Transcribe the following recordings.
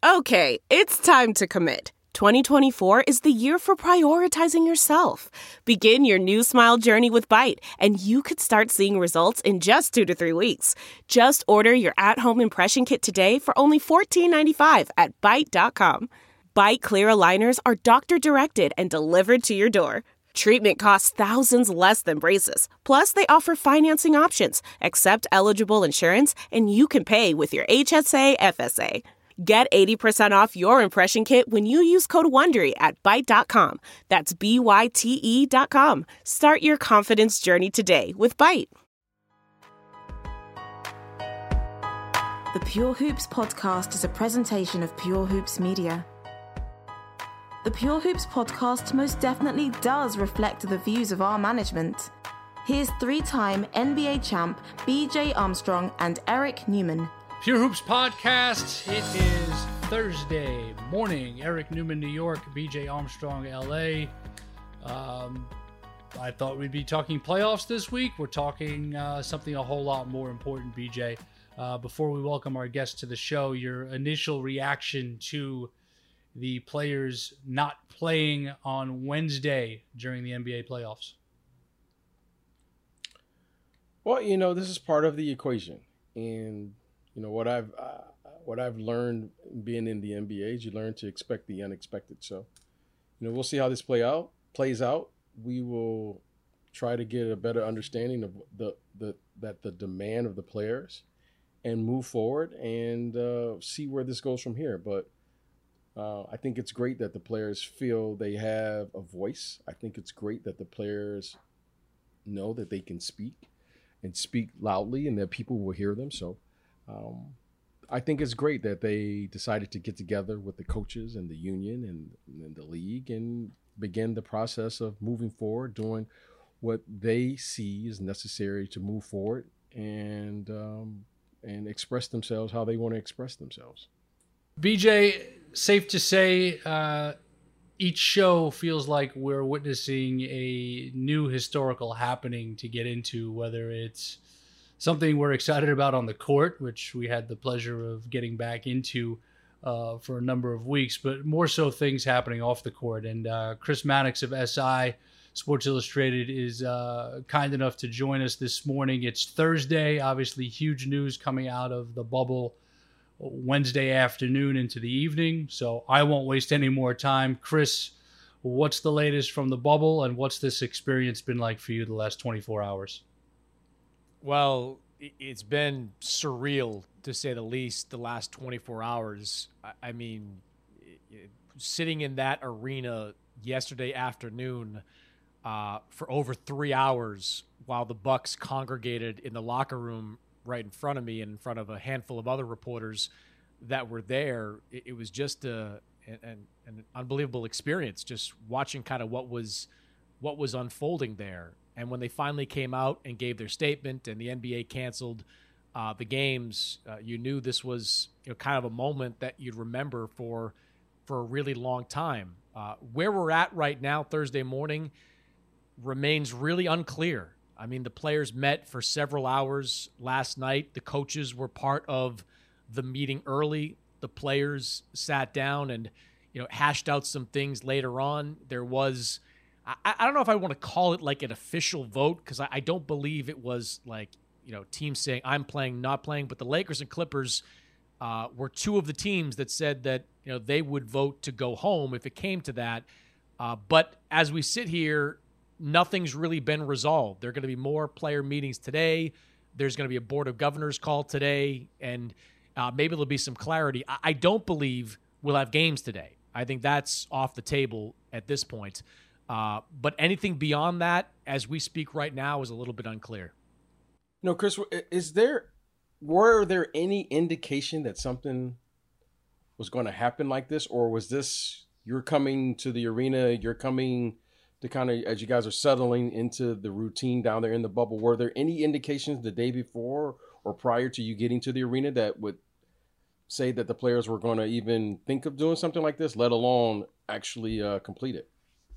Okay, it's time to commit. 2024 is the year for prioritizing yourself. Begin your new smile journey with Byte, and you could start seeing results in just 2 to 3 weeks. Just order your at-home impression kit today for only $14.95 at Byte.com. Byte Clear aligners are doctor-directed and delivered to your door. Treatment costs thousands less than braces. Plus, they offer financing options, accept eligible insurance, and you can pay with your HSA FSA. Get 80% off your impression kit when you use code WONDERY at Byte.com. That's BYTE.com. Start your confidence journey today with Byte. The Pure Hoops podcast is a presentation of Pure Hoops Media. The Pure Hoops podcast most definitely does reflect the views of our management. Here's three-time NBA champ BJ Armstrong and Eric Newman. Pure Hoops podcast. It is Thursday morning. Eric Newman, New York. BJ Armstrong, LA. I thought we'd be talking playoffs this week. We're talking something a whole lot more important, BJ. Before we welcome our guest to the show, your initial reaction to the players not playing on Wednesday during the NBA playoffs? Well, this is part of the equation, and what I've learned being in the NBA is you learn to expect the unexpected. So, we'll see how this plays out. We will try to get a better understanding of the demand of the players, and move forward and see where this goes from here. But I think it's great that the players feel they have a voice. I think it's great that the players know that they can speak and speak loudly and that people will hear them. So I think it's great that they decided to get together with the coaches and the union and the league and begin the process of moving forward, doing what they see is necessary to move forward and express themselves how they want to express themselves. BJ, safe to say each show feels like we're witnessing a new historical happening to get into, whether it's something we're excited about on the court, which we had the pleasure of getting back into for a number of weeks, but more so things happening off the court. And Chris Mannix of SI, Sports Illustrated, is kind enough to join us this morning. It's Thursday, obviously huge news coming out of the bubble Wednesday afternoon into the evening, so I won't waste any more time. Chris, what's the latest from the bubble, and what's this experience been like for you the last 24 hours? Well, it's been surreal, to say the least, the last 24 hours. I mean, sitting in that arena yesterday afternoon for over 3 hours while the Bucks congregated in the locker room right in front of me and in front of a handful of other reporters that were there, it was just an unbelievable experience, just watching kind of what was unfolding there. And when they finally came out and gave their statement and the NBA canceled the games, you knew this was kind of a moment that you'd remember for a really long time. Where we're at right now, Thursday morning, remains really unclear. I mean, the players met for several hours last night. The coaches were part of the meeting early. The players sat down and, hashed out some things later on. There was, I don't know if I want to call it like an official vote, because I don't believe it was like, teams saying I'm playing, not playing. But the Lakers and Clippers were two of the teams that said that, they would vote to go home if it came to that. But as we sit here, nothing's really been resolved. There are going to be more player meetings today. There's going to be a board of governors call today, and maybe there'll be some clarity. I don't believe we'll have games today. I think that's off the table at this point. But anything beyond that, as we speak right now, is a little bit unclear. No, Chris, were there any indication that something was going to happen like this, or was this you're coming to the arena, you're coming to kind of, as you guys are settling into the routine down there in the bubble, were there any indications the day before or prior to you getting to the arena that would say that the players were going to even think of doing something like this, let alone actually complete it?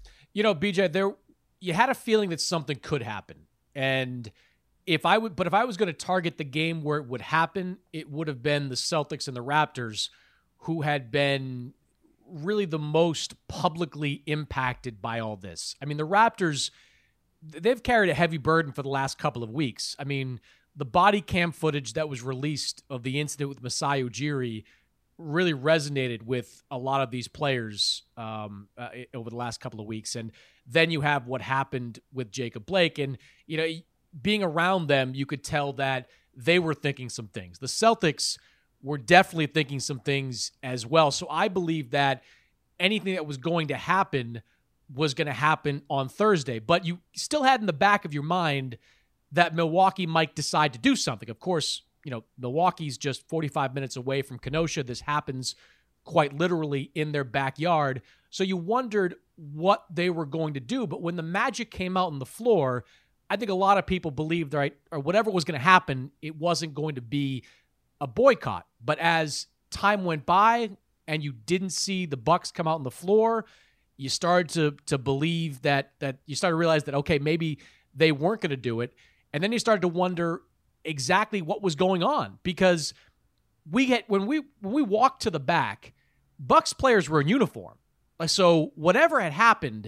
BJ, you had a feeling that something could happen. And if I was going to target the game where it would happen, it would have been the Celtics and the Raptors, who had been really the most publicly impacted by all this. I mean, the Raptors, they've carried a heavy burden for the last couple of weeks. I mean, the body cam footage that was released of the incident with Masai Ujiri really resonated with a lot of these players over the last couple of weeks. And then you have what happened with Jacob Blake. And, you know, being around them, you could tell that they were thinking some things. The Celtics were definitely thinking some things as well. So I believe that anything that was going to happen was going to happen on Thursday. But you still had in the back of your mind that Milwaukee might decide to do something. Of course, you know, Milwaukee's just 45 minutes away from Kenosha. This happens quite literally in their backyard. So you wondered what they were going to do. But when the Magic came out on the floor, I think a lot of people believed, right, or whatever was going to happen, it wasn't going to be a boycott. But as time went by and you didn't see the Bucks come out on the floor, you started to believe that you started to realize that, okay, maybe they weren't going to do it. And then you started to wonder exactly what was going on, because when we walked to the back, Bucks players were in uniform. So whatever had happened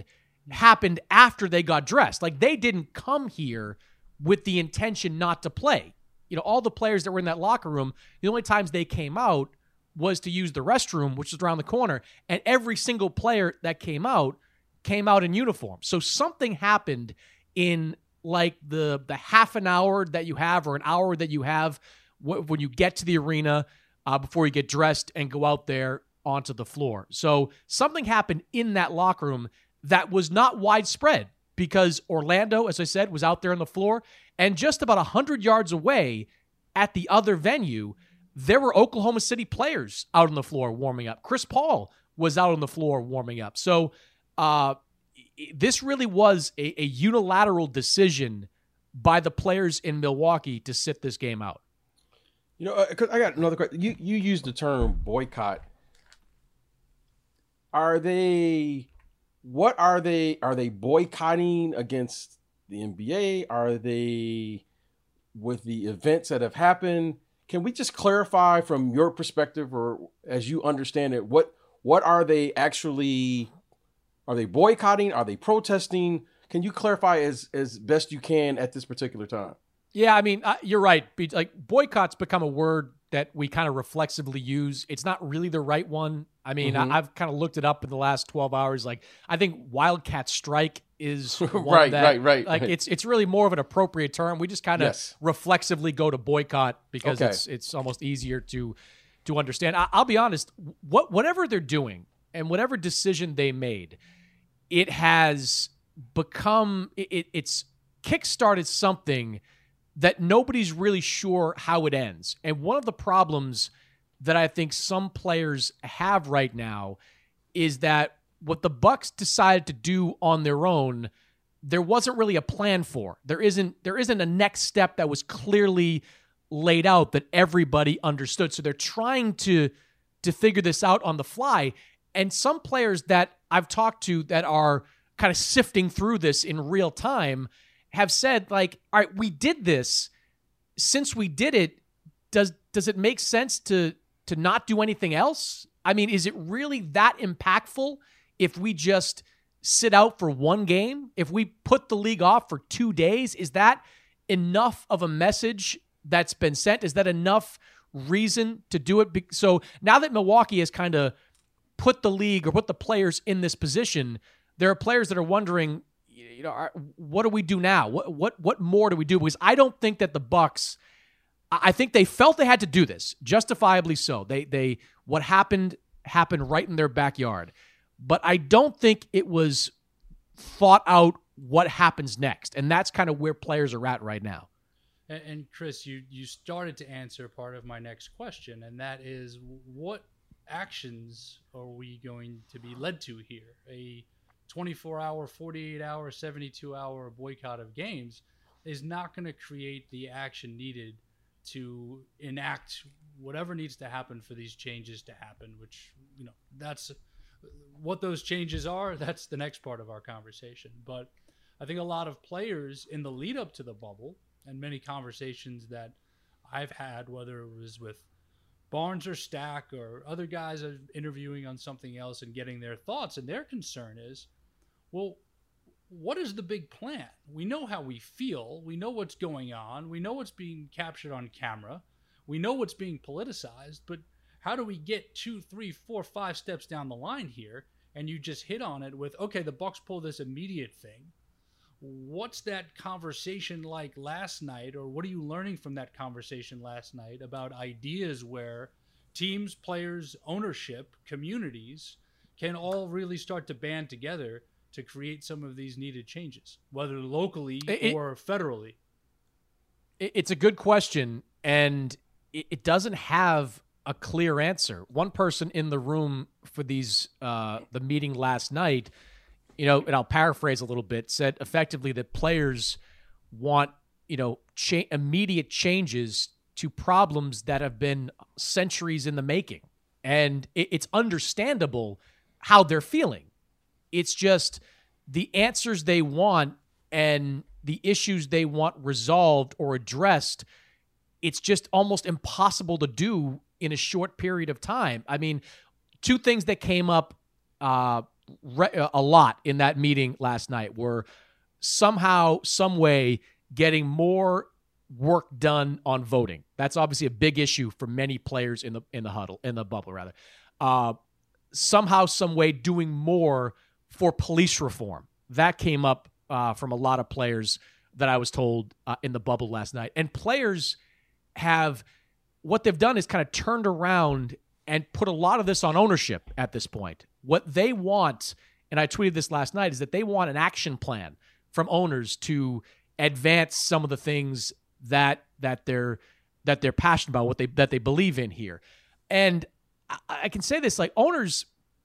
after they got dressed. Like, they didn't come here with the intention not to play. You know, all the players that were in that locker room, the only times they came out was to use the restroom, which is around the corner. And every single player that came out in uniform. So something happened in like the half an hour that you have, or an hour that you have when you get to the arena before you get dressed and go out there onto the floor. So something happened in that locker room that was not widespread, because Orlando, as I said, was out there on the floor, and just about 100 yards away at the other venue, there were Oklahoma City players out on the floor warming up. Chris Paul was out on the floor warming up. So this really was a unilateral decision by the players in Milwaukee to sit this game out. You know, 'cause I got another question. You used the term boycott. Are they boycotting against the NBA? Are they with the events that have happened? Can we just clarify from your perspective, or as you understand it, what are they actually? Are they boycotting? Are they protesting? Can you clarify as best you can at this particular time? Yeah, I mean, you're right. Like, boycott's become a word that we kind of reflexively use. It's not really the right one. I mean, I've kind of looked it up in the last 12 hours. Like, I think Wildcat Strike is one right. Like, it's really more of an appropriate term. We just kind of reflexively go to boycott because it's almost easier to understand. I'll be honest. Whatever they're doing and whatever decision they made, it has become it's kickstarted something that nobody's really sure how it ends. And one of the problems that I think some players have right now is that what the Bucks decided to do on their own, there wasn't really a plan for. There isn't a next step that was clearly laid out that everybody understood. So they're trying to figure this out on the fly. And some players that I've talked to that are kind of sifting through this in real time have said, like, all right, we did this. Since we did it, does it make sense to not do anything else? I mean, is it really that impactful if we just sit out for one game? If we put the league off for 2 days, is that enough of a message that's been sent? Is that enough reason to do it? So now that Milwaukee has kind of put the league or put the players in this position, there are players that are wondering, you know, what do we do now? What more do we do? Because I don't think that the Bucks, I think they felt they had to do this, justifiably so. They what happened right in their backyard. But I don't think it was thought out what happens next. And that's kind of where players are at right now. And Chris, you started to answer part of my next question, and that is, what actions are we going to be led to here? A 24-hour, 48-hour, 72-hour boycott of games is not going to create the action needed to enact whatever needs to happen for these changes to happen, which, you know, that's what those changes are. That's the next part of our conversation. But I think a lot of players in the lead up to the bubble, and many conversations that I've had, whether it was with Barnes or Stack or other guys are interviewing on something else and getting their thoughts. And their concern is, well, what is the big plan? We know how we feel. We know what's going on. We know what's being captured on camera. We know what's being politicized. But how do we get 2, 3, 4, 5 steps down the line here? And you just hit on it with, okay, the Bucks pull this immediate thing. What's that conversation like last night, or what are you learning from that conversation last night about ideas where teams, players, ownership, communities can all really start to band together to create some of these needed changes, whether locally or federally? It's a good question, and it doesn't have a clear answer. One person in the room for these the meeting last night, and I'll paraphrase a little bit, said effectively that players want, immediate changes to problems that have been centuries in the making. And it's understandable how they're feeling. It's just the answers they want and the issues they want resolved or addressed, it's just almost impossible to do in a short period of time. I mean, two things that came up a lot in that meeting last night were somehow, some way, getting more work done on voting. That's obviously a big issue for many players in the bubble rather. Somehow, some way, doing more for police reform. That came up from a lot of players that I was told in the bubble last night. And players what they've done is kind of turned around and put a lot of this on ownership at this point. What they want, and I tweeted this last night, is that they want an action plan from owners to advance some of the things that they're passionate about, that they believe in here. And I can say this, like owners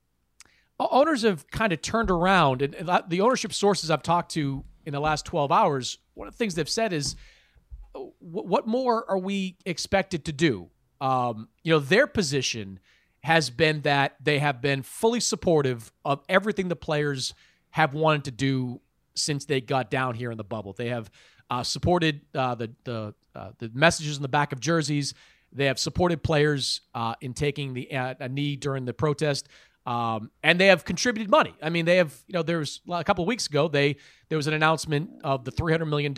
have kind of turned around, and the ownership sources I've talked to in the last 12 hours, one of the things they've said is, what more are we expected to do? Their position has been that they have been fully supportive of everything the players have wanted to do since they got down here in the bubble. They have supported the messages in the back of jerseys. They have supported players in taking a knee during the protest, and they have contributed money. I mean, they have. There's a couple of weeks ago there was an announcement of the $300 million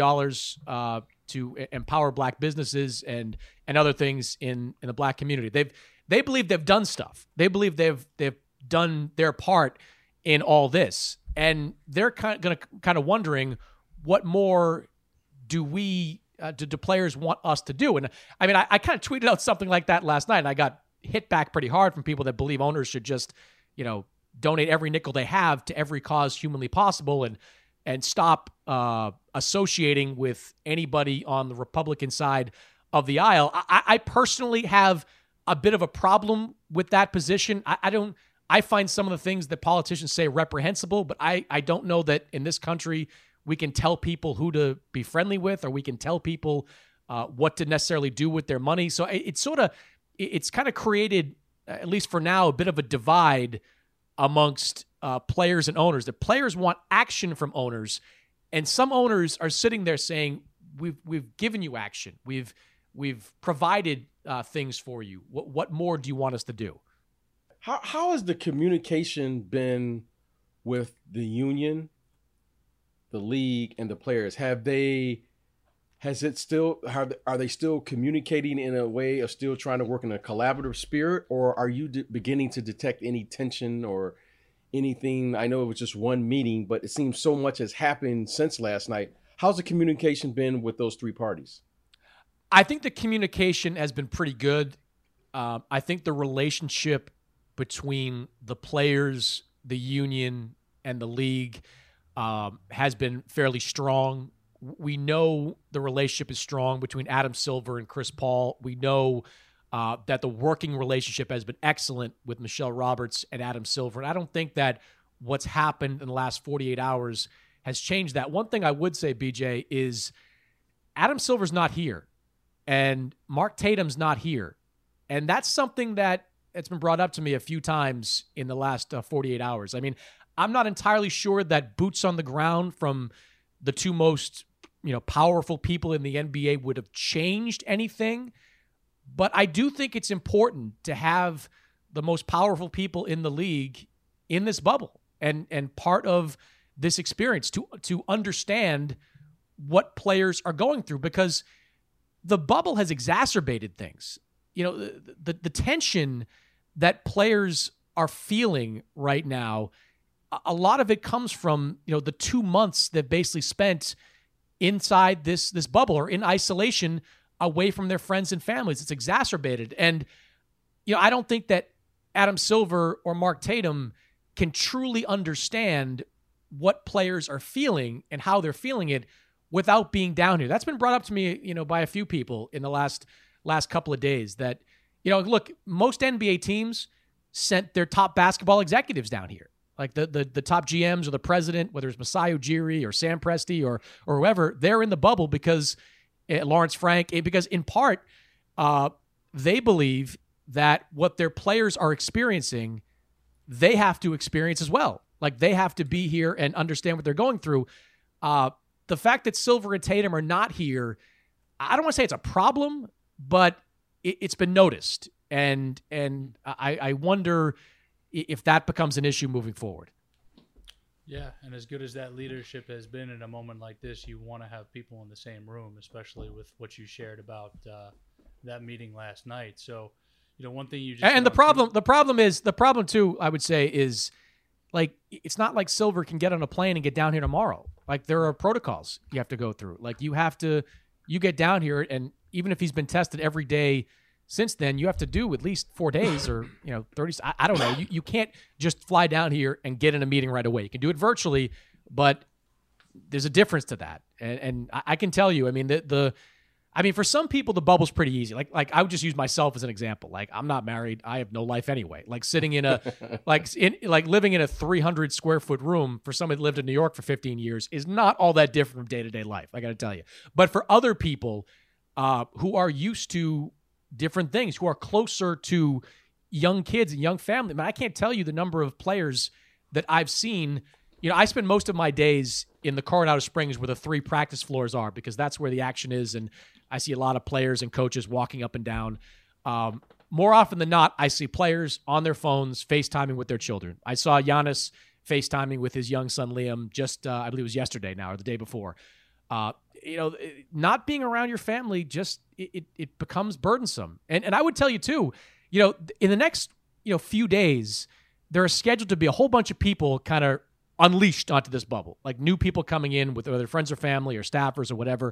to empower Black businesses and other things in the Black community. They believe they've done stuff. They believe they've done their part in all this, and they're kind of wondering what more do players want us to do? And I mean, I kind of tweeted out something like that last night, and I got hit back pretty hard from people that believe owners should just donate every nickel they have to every cause humanly possible and stop associating with anybody on the Republican side of the aisle. I personally have a bit of a problem with that position. I find some of the things that politicians say reprehensible, but I don't know that in this country we can tell people who to be friendly with, or we can tell people what to necessarily do with their money. So it's kind of created, at least for now, a bit of a divide amongst players and owners. The players want action from owners, and some owners are sitting there saying, "We've given you action. We've provided things for you. What more do you want us to do?" How has the communication been with the union, the league, and the players? Are they still communicating in a way of still trying to work in a collaborative spirit, or are you beginning to detect any tension or anything? I know it was just one meeting, but it seems so much has happened since last night. How's the communication been with those three parties? I think the communication has been pretty good. I think the relationship between the players, the union, and the league has been fairly strong. We know the relationship is strong between Adam Silver and Chris Paul. We know that the working relationship has been excellent with Michelle Roberts and Adam Silver. And I don't think that what's happened in the last 48 hours has changed that. One thing I would say, BJ, is Adam Silver's not here, and Mark Tatum's not here. And that's something that it's been brought up to me a few times in the last 48 hours. I mean, I'm not entirely sure that boots on the ground from the two most powerful people in the NBA would have changed anything. But I do think it's important to have the most powerful people in the league in this bubble and part of this experience to understand what players are going through, because the bubble has exacerbated things. You know, the tension that players are feeling right now, a lot of it comes from, you know, the 2 months they've basically spent inside this bubble or in isolation away from their friends and families. It's exacerbated. And, you know, I don't think that Adam Silver or Mark Tatum can truly understand what players are feeling and how they're feeling it without being down here. That's been brought up to me, you know, by a few people in the last couple of days that, you know, look, most NBA teams sent their top basketball executives down here. Like the top GMs or the president, whether it's Masai Ujiri or Sam Presti or whoever, they're in the bubble because Lawrence Frank, because in part, they believe that what their players are experiencing, they have to experience as well. Like they have to be here and understand what they're going through. The fact that Silver and Tatum are not here, I don't want to say it's a problem, but it's been noticed. And I wonder if that becomes an issue moving forward. Yeah, and as good as that leadership has been in a moment like this, you want to have people in the same room, especially with what you shared about that meeting last night. So, you know, one thing you just and the problem too, I would say, is like it's not like Silver can get on a plane and get down here tomorrow. Like there are protocols you have to go through. Like you get down here, and even if he's been tested every day since then, you have to do at least 4 days or, you know, 30. I don't know. You can't just fly down here and get in a meeting right away. You can do it virtually, but there's a difference to that. And I can tell you, I mean, for some people, the bubble's pretty easy. Like I would just use myself as an example. Like I'm not married. I have no life anyway. Like sitting in living in a 300 square foot room for somebody that lived in New York for 15 years is not all that different from day-to-day life. I got to tell you. But for other people who are used to different things, who are closer to young kids and young family. I mean, I can't tell you the number of players that I've seen. You know, I spend most of my days in the Coronado Springs where the 3 practice floors are, because that's where the action is. And I see a lot of players and coaches walking up and down. More often than not, I see players on their phones FaceTiming with their children. I saw Giannis FaceTiming with his young son, Liam, just, I believe it was yesterday now or the day before. You know, not being around your family, just it becomes burdensome. And I would tell you too, you know, in the next, you know, few days, there are scheduled to be a whole bunch of people kind of unleashed onto this bubble, like new people coming in with whether friends or family or staffers or whatever.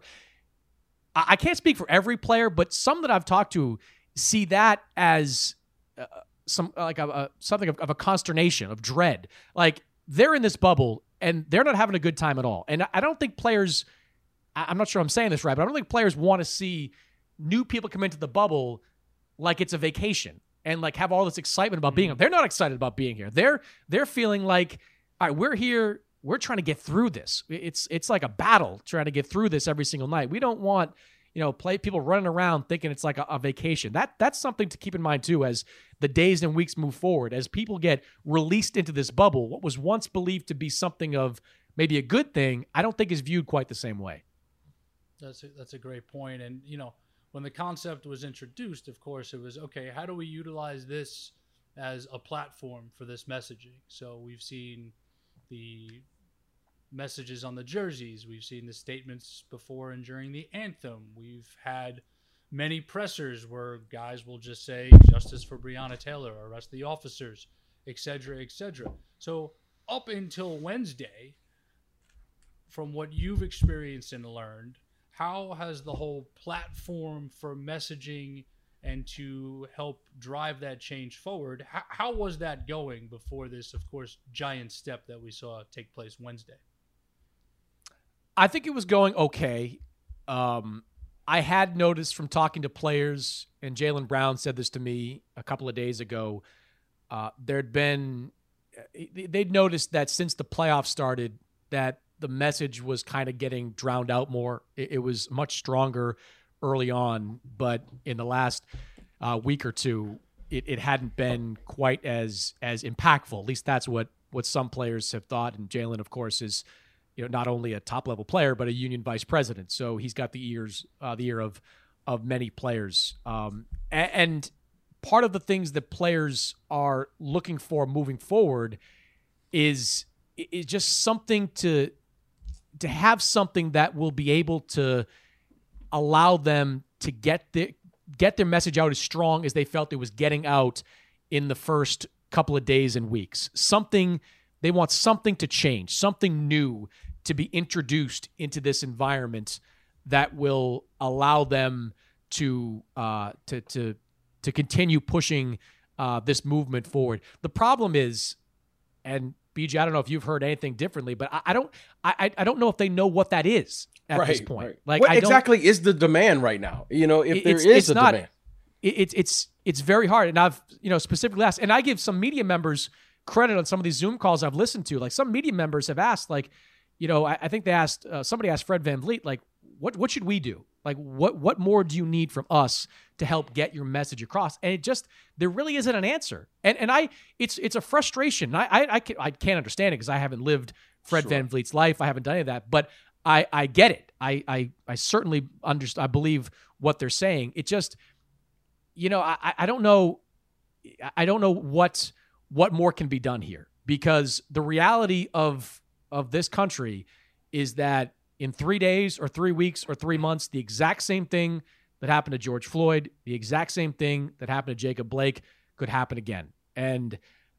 I can't speak for every player, but some that I've talked to see that as something of a consternation, of dread. Like they're in this bubble and they're not having a good time at all. And I don't think players, I'm not sure I'm saying this right, but I don't think players want to see new people come into the bubble like it's a vacation and like have all this excitement about being here. They're not excited about being here. They're feeling like, all right, we're here. We're trying to get through this. It's like a battle trying to get through this every single night. We don't want, you know, people running around thinking it's like a vacation. That's something to keep in mind too, as the days and weeks move forward, as people get released into this bubble. What was once believed to be something of maybe a good thing, I don't think is viewed quite the same way. That's a great point. And, you know, when the concept was introduced, of course, it was, okay, how do we utilize this as a platform for this messaging? So we've seen the messages on the jerseys. We've seen the statements before and during the anthem. We've had many pressers where guys will just say, justice for Breonna Taylor, arrest the officers, et cetera, et cetera. So up until Wednesday, from what you've experienced and learned, how has the whole platform for messaging and to help drive that change forward, how was that going before this, of course, giant step that we saw take place Wednesday? I think it was going okay. I had noticed from talking to players, and Jaylen Brown said this to me a couple of days ago, they'd noticed that since the playoffs started, that the message was kind of getting drowned out more. It was much stronger early on, but in the last week or two, it hadn't been quite as impactful. At least that's what some players have thought. And Jaylen, of course, is, you know, not only a top level player but a union vice president, so he's got the ear of of many players. And part of the things that players are looking for moving forward is just something to have something that will be able to allow them to get their message out as strong as they felt it was getting out in the first couple of days and weeks. They want something to change, something new to be introduced into this environment that will allow them to continue pushing this movement forward. The problem is, and BJ, I don't know if you've heard anything differently, but I don't know if they know what that is at this point. Right. Like, what exactly is the demand right now? If there is a demand. It's very hard. And I've, specifically asked, and I give some media members credit on some of these Zoom calls I've listened to. Like, some media members have asked, like, I think they asked, somebody asked Fred VanVleet, like, what should we do? Like, what more do you need from us to help get your message across? And there really isn't an answer. And it's a frustration. I can't understand it because I haven't lived Fred VanVleet's life. I haven't done any of that, but I get it. I certainly understand. I believe what they're saying. It just, I don't know. I don't know what more can be done here, because the reality of this country is that in 3 days or 3 weeks or 3 months, the exact same thing that happened to George Floyd, the exact same thing that happened to Jacob Blake could happen again. And,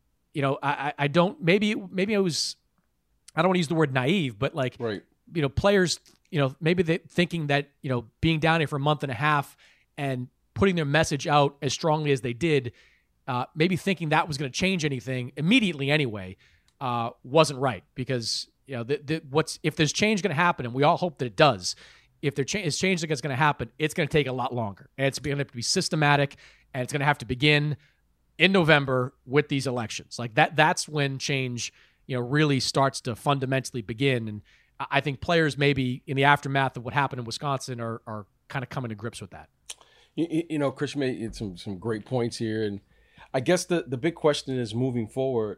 I don't, maybe I was, I don't want to use the word naive, but like, right. Players, maybe they thinking that, being down here for a month and a half and putting their message out as strongly as they did, maybe thinking that was going to change anything immediately anyway, wasn't right, because if there's change going to happen, and we all hope that it does, if there's change that's going to happen, it's going to take a lot longer, and it's going to have to be systematic, and it's going to have to begin in November with these elections. Like that's when change, really starts to fundamentally begin. And I think players, maybe in the aftermath of what happened in Wisconsin, are kind of coming to grips with that. Chris made some great points here, and I guess the big question is, moving forward,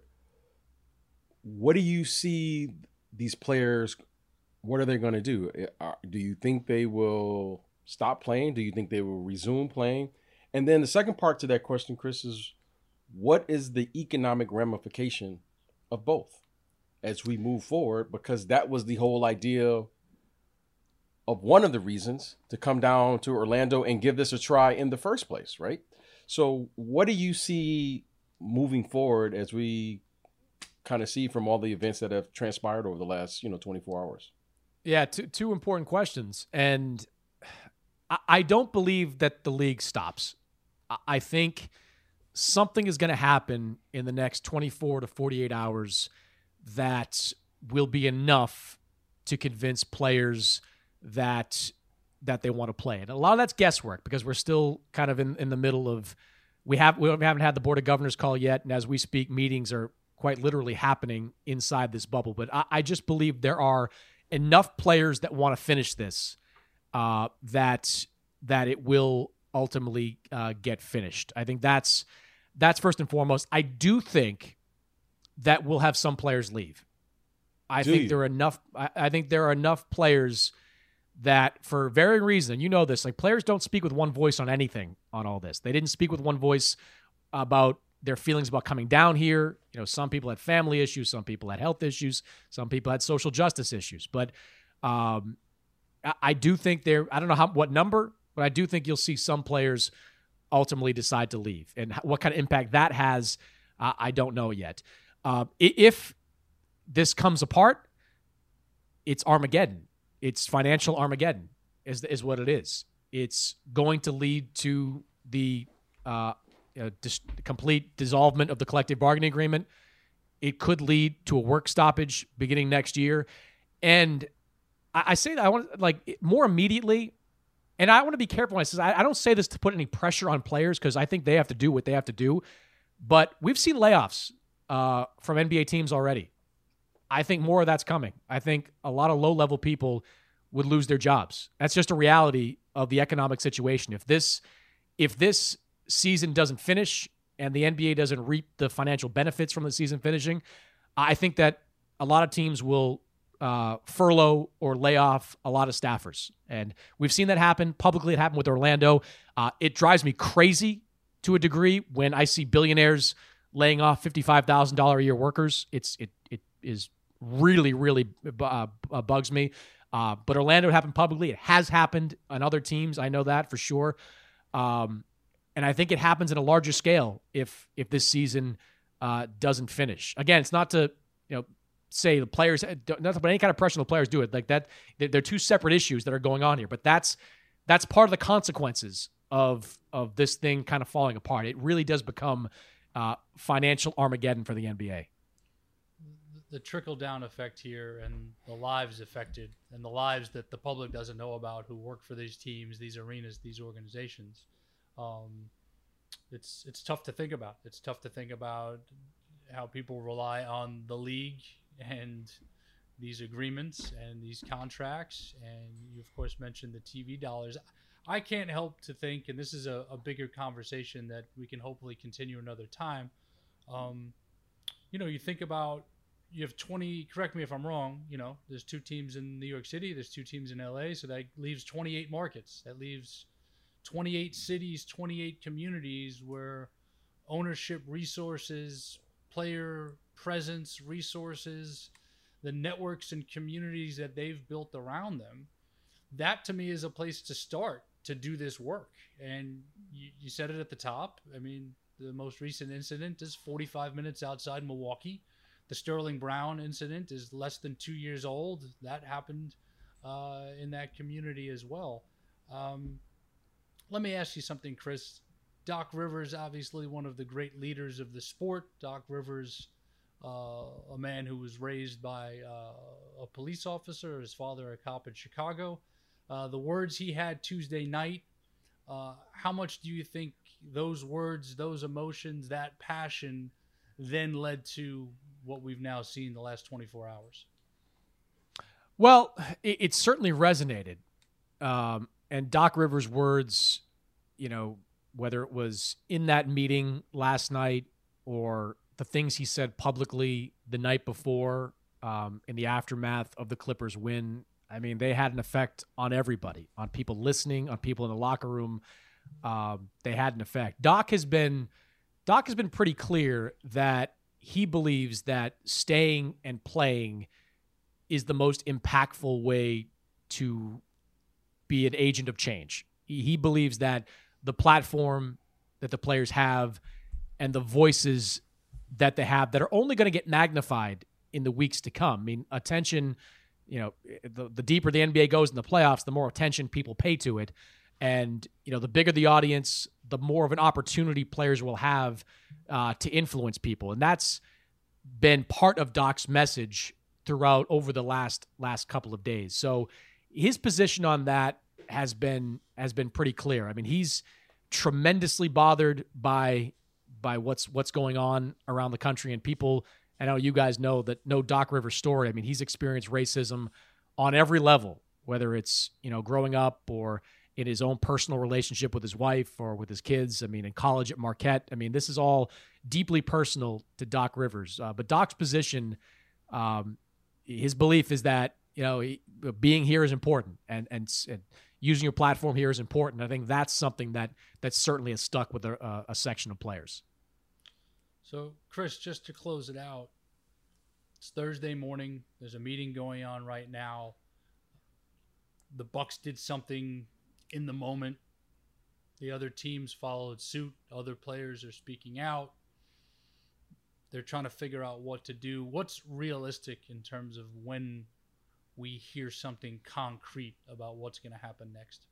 what do you see these players, what are they going to do? Do you think they will stop playing? Do you think they will resume playing? And then the second part to that question, Chris, is what is the economic ramification of both as we move forward? Because that was the whole idea of one of the reasons to come down to Orlando and give this a try in the first place, right? So what do you see moving forward as we kind of see from all the events that have transpired over the last, 24 hours? Yeah, two important questions. And I don't believe that the league stops. I think something is going to happen in the next 24 to 48 hours that will be enough to convince players that they want to play. And a lot of that's guesswork, because we're still kind of in the middle of, we haven't had the Board of Governors call yet. And as we speak, meetings are quite literally happening inside this bubble. But I just believe there are enough players that want to finish this, that it will ultimately get finished. I think that's first and foremost. I do think that we'll have some players leave. I think there are enough players that, for varying reasons, this, like, players don't speak with one voice on anything on all this. They didn't speak with one voice about their feelings about coming down here. Some people had family issues, some people had health issues, some people had social justice issues. But I do think I don't know what number, but I do think you'll see some players ultimately decide to leave. And what kind of impact that has, I don't know yet. If this comes apart, it's Armageddon. It's financial Armageddon is what it is. It's going to lead to the complete dissolvement of the collective bargaining agreement. It could lead to a work stoppage beginning next year. And I say that I want more immediately, and I want to be careful when I say I don't say this to put any pressure on players, because I think they have to do what they have to do. But we've seen layoffs from NBA teams already. I think more of that's coming. I think a lot of low-level people would lose their jobs. That's just a reality of the economic situation. If this season doesn't finish and the NBA doesn't reap the financial benefits from the season finishing, I think that a lot of teams will furlough or lay off a lot of staffers. And we've seen that happen publicly. It happened with Orlando. It drives me crazy to a degree when I see billionaires laying off $55,000 a year workers. It is really, really bugs me. But Orlando happened publicly. It has happened on other teams. I know that for sure. And I think it happens at a larger scale if this season doesn't finish. Again, it's not to say the players, not to put any kind of pressure on the players do it like that. They're two separate issues that are going on here. But that's part of the consequences of this thing kind of falling apart. It really does become financial Armageddon for the NBA. The trickle-down effect here and the lives affected and the lives that the public doesn't know about who work for these teams, these arenas, these organizations. It's tough to think about. It's tough to think about how people rely on the league and these agreements and these contracts. And you, of course, mentioned the TV dollars. I can't help to think, and this is a bigger conversation that we can hopefully continue another time. You think about, you have 20, correct me if I'm wrong, there's 2 teams in New York City, there's 2 teams in LA, so that leaves 28 markets. That leaves 28 cities, 28 communities where ownership, resources, player presence, resources, the networks and communities that they've built around them, that to me is a place to start to do this work. And you said it at the top. I mean, the most recent incident is 45 minutes outside Milwaukee. The Sterling Brown incident is less than 2 years old. That happened in that community as well. Let me ask you something, Chris. Doc Rivers, obviously one of the great leaders of the sport. Doc Rivers, a man who was raised by a police officer, his father a cop in Chicago. The words he had Tuesday night, how much do you think those words, those emotions, that passion then led to what we've now seen the last 24 hours? Well, it certainly resonated. And Doc Rivers' words, whether it was in that meeting last night or the things he said publicly the night before in the aftermath of the Clippers win, I mean, they had an effect on everybody, on people listening, on people in the locker room. They had an effect. Doc has been pretty clear that he believes that staying and playing is the most impactful way to be an agent of change. He believes that the platform that the players have and the voices that they have that are only going to get magnified in the weeks to come. I mean, attention, the deeper the NBA goes in the playoffs, the more attention people pay to it. And, the bigger the audience, the more of an opportunity players will have to influence people. And that's been part of Doc's message throughout over the last couple of days. So his position on that has been pretty clear. I mean, he's tremendously bothered by what's going on around the country, and people, I know you guys know Doc Rivers' story. I mean, he's experienced racism on every level, whether it's, growing up or in his own personal relationship with his wife or with his kids. I mean, in college at Marquette. I mean, this is all deeply personal to Doc Rivers. But Doc's position, his belief is that, being here is important and using your platform here is important. I think that's something that certainly has stuck with a section of players. So, Chris, just to close it out, it's Thursday morning. There's a meeting going on right now. The Bucks did something in the moment. The other teams followed suit. Other players are speaking out. They're trying to figure out what to do. What's realistic in terms of when we hear something concrete about what's going to happen next?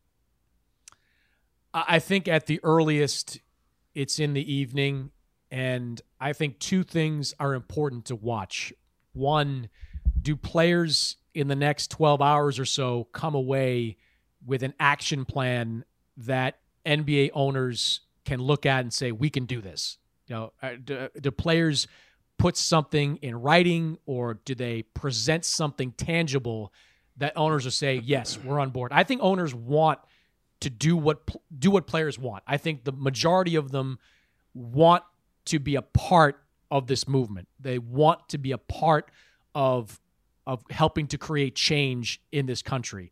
I think at the earliest, it's in the evening. And I think 2 things are important to watch. One, do players in the next 12 hours or so come away with an action plan that NBA owners can look at and say, we can do this? Do players put something in writing, or do they present something tangible that owners will say, yes, we're on board? I think owners want to do what players want. I think the majority of them want to be a part of this movement. They want to be a part of of helping to create change in this country.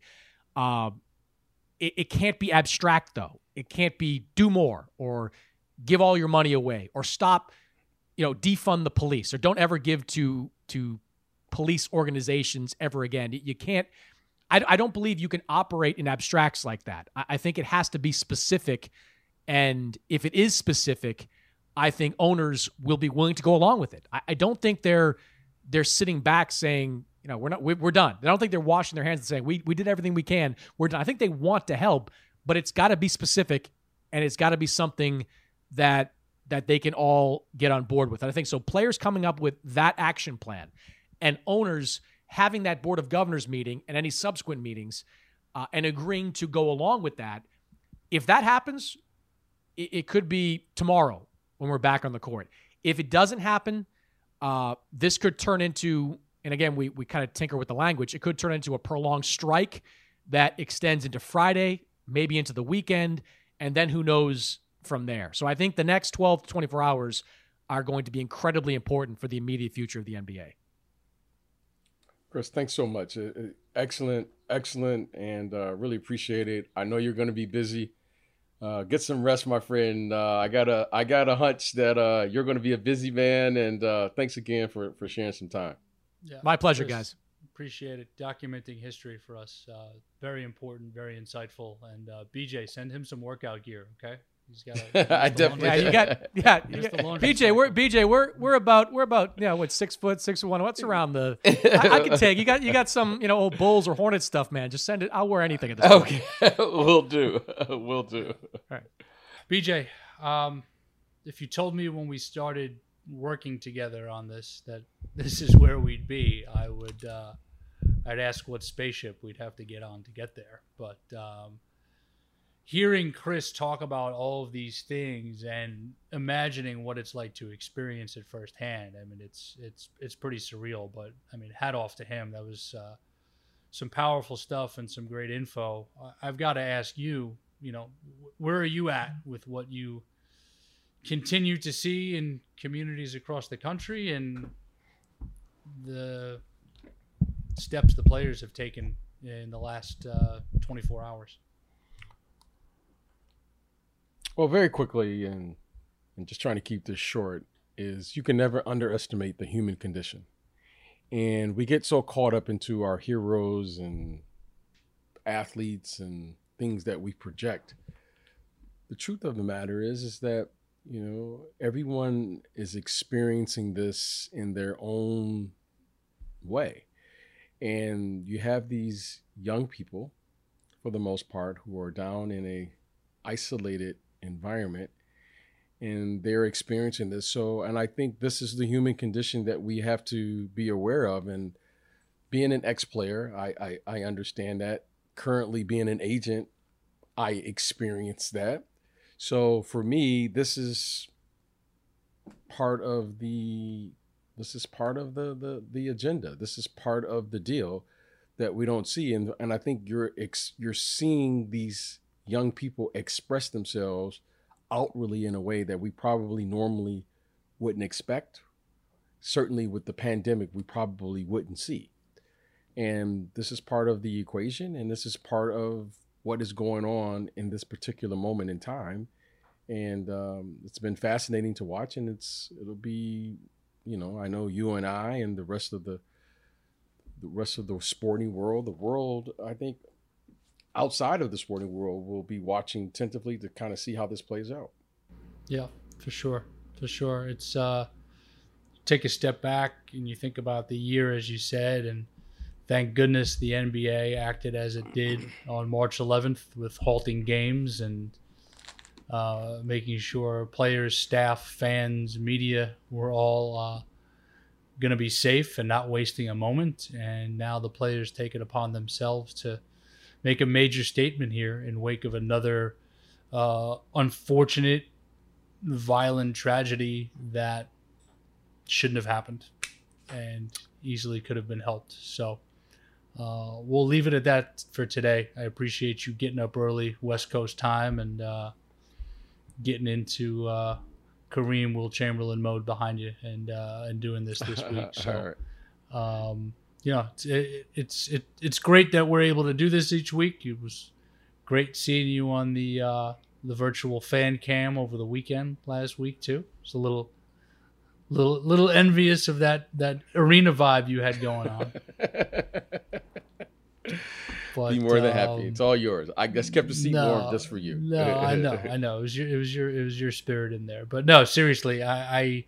It can't be abstract, though. It can't be do more or give all your money away or stop, defund the police or don't ever give to police organizations ever again. You can't. I don't believe you can operate in abstracts like that. I think it has to be specific, and if it is specific, I think owners will be willing to go along with it. I don't think they're sitting back saying, we're done. I don't think they're washing their hands and saying we did everything we can. We're done. I think they want to help, but it's got to be specific, and it's got to be something that they can all get on board with. And I think so. Players coming up with that action plan, and owners having that board of governors meeting and any subsequent meetings, and agreeing to go along with that. If that happens, it could be tomorrow when we're back on the court. If it doesn't happen, this could turn into, and again, we kind of tinker with the language, it could turn into a prolonged strike that extends into Friday, maybe into the weekend, and then who knows from there. So I think the next 12 to 24 hours are going to be incredibly important for the immediate future of the NBA. Chris, thanks so much. Excellent, and really appreciate it. I know you're going to be busy. Get some rest, my friend. I got a hunch that you're going to be a busy man, and thanks again for sharing some time. Yeah, my pleasure, Chris, guys. Appreciate it. Documenting history for us. Very important, very insightful. And BJ, send him some workout gear, okay? He's got. I definitely. BJ, we're about what 6 foot 6'1". What's around the? I can take. You got some old Bulls or Hornets stuff, man. Just send it. I'll wear anything at this point. Okay, will do. All right, BJ. If you told me when we started working together on this that this is where we'd be, I would. I'd ask what spaceship we'd have to get on to get there, but. Hearing Chris talk about all of these things and imagining what it's like to experience it firsthand, I mean, it's pretty surreal. But I mean, hat off to him. That was some powerful stuff and some great info. I've got to ask you, where are you at with what you continue to see in communities across the country and the steps the players have taken in the last 24 hours? Well, very quickly, and just trying to keep this short, is you can never underestimate the human condition. And we get so caught up into our heroes and athletes and things that we project. The truth of the matter is that, everyone is experiencing this in their own way. And you have these young people, for the most part, who are down in a isolated environment, and they're experiencing this. And I think this is the human condition that we have to be aware of. And being an ex-player, I understand that. Currently being an agent, I experience that. So for me, this is part of the agenda. This is part of the deal that we don't see. And I think you're seeing these young people express themselves outwardly in a way that we probably normally wouldn't expect. Certainly with the pandemic, we probably wouldn't see. And this is part of the equation, and this is part of what is going on in this particular moment in time. And it's been fascinating to watch, and it'll be, I know you and I and the rest of the sporting world, the world, I think, outside of the sporting world, will be watching attentively to kind of see how this plays out. Yeah, for sure. It's take a step back and you think about the year, as you said, and thank goodness the NBA acted as it did on March 11th with halting games and making sure players, staff, fans, media were all going to be safe and not wasting a moment. And now the players take it upon themselves to make a major statement here in wake of another unfortunate, violent tragedy that shouldn't have happened and easily could have been helped. So we'll leave it at that for today. I appreciate you getting up early, West Coast time, and getting into Kareem Will Chamberlain mode behind you and doing this week. So it's great that we're able to do this each week. It was great seeing you on the virtual fan cam over the weekend last week too. It's a little envious of that arena vibe you had going on. But, be more than happy. It's all yours. I just kept the seat warm just for you. No, I know. It was your spirit in there. But no, seriously, I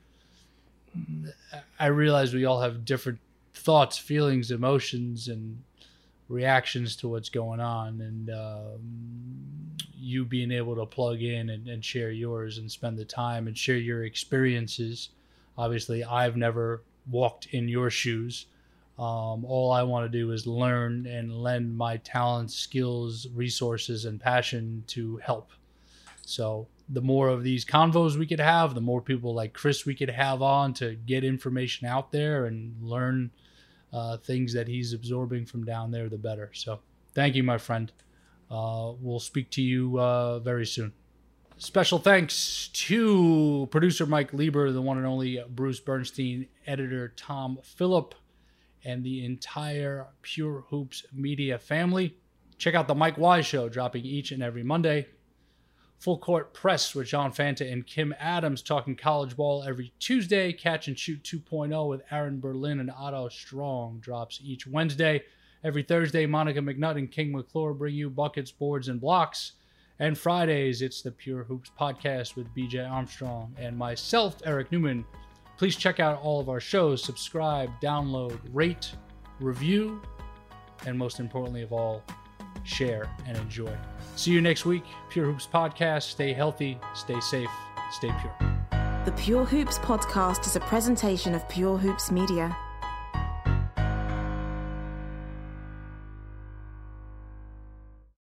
realize we all have different thoughts, feelings, emotions, and reactions to what's going on, and you being able to plug in and share yours and spend the time and share your experiences. Obviously, I've never walked in your shoes. All I want to do is learn and lend my talents, skills, resources, and passion to help. So the more of these convos we could have, the more people like Chris we could have on to get information out there and learn things that he's absorbing from down there, the better. So thank you, my friend. We'll speak to you very soon. Special thanks to producer Mike Lieber, the one and only Bruce Bernstein, editor Tom Phillip, and the entire Pure Hoops Media family. Check out the Mike Wise Show, dropping each and every Monday. Full Court Press with John Fanta and Kim Adams, talking college ball every Tuesday. Catch and Shoot 2.0 with Aaron Berlin and Otto Strong drops each Wednesday. Every Thursday, Monica McNutt and King McClure bring you buckets, boards, and blocks. And Fridays, it's the Pure Hoops Podcast with BJ Armstrong and myself, Eric Newman. Please check out all of our shows, subscribe, download, rate, review, and most importantly of all, share and enjoy. See you next week. Pure Hoops Podcast. Stay healthy, stay safe, stay pure. The Pure Hoops Podcast is a presentation of Pure Hoops Media.